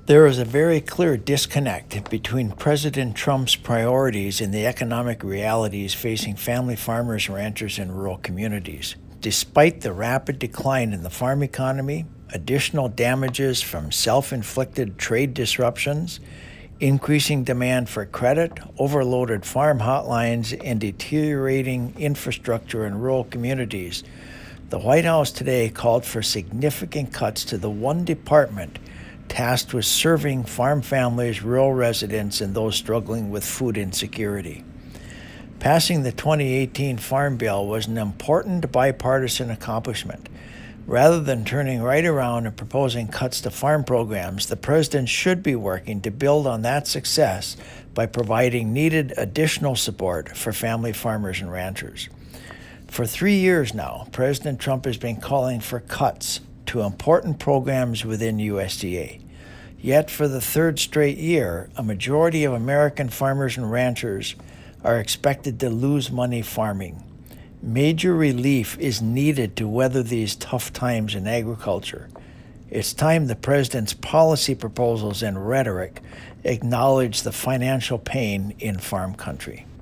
There is a very clear disconnect between President Trump's priorities and the economic realities facing family farmers, ranchers, and rural communities. Despite the rapid decline in the farm economy, additional damages from self inflicted trade disruptions, increasing demand for credit, overloaded farm hotlines, and deteriorating infrastructure in rural communities, the White House today called for significant cuts to the one department tasked with serving farm families, rural residents, and those struggling with food insecurity. Passing the 2018 Farm Bill was an important bipartisan accomplishment. Rather than turning right around and proposing cuts to farm programs, the president should be working to build on that success by providing needed additional support for family farmers and ranchers. For 3 years now, President Trump has been calling for cuts to important programs within USDA. Yet for the third straight year, a majority of American farmers and ranchers are expected to lose money farming. Major relief is needed to weather these tough times in agriculture. It's time the president's policy proposals and rhetoric acknowledge the financial pain in farm country.